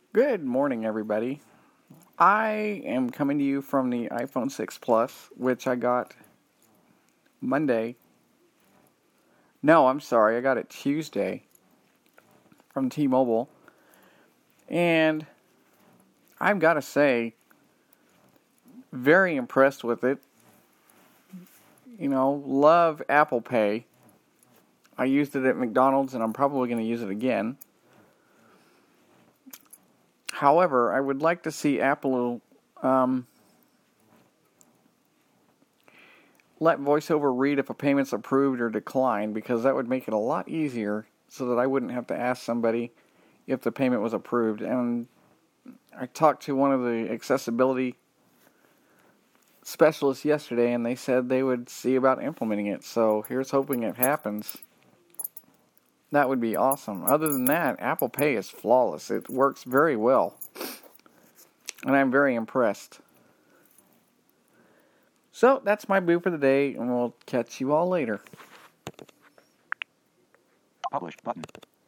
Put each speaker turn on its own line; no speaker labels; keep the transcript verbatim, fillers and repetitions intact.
Good morning, everybody. I am coming to you from the iPhone six Plus, which I got Monday. No, I'm sorry, I got it Tuesday from T-Mobile. And I've got to say, very impressed with it. You know, love Apple Pay. I used it at McDonald's and I'm probably going to use it again. However, I would like to see Apple um, let VoiceOver read if a payment's approved or declined, because that would make it a lot easier so that I wouldn't have to ask somebody if the payment was approved. And I talked to one of the accessibility specialists yesterday, and they said they would see about implementing it. So here's hoping it happens. That would be awesome. Other than that, Apple Pay is flawless. It works very well. And I'm very impressed. So, that's my boo for the day, and we'll catch you all later.
Publish button.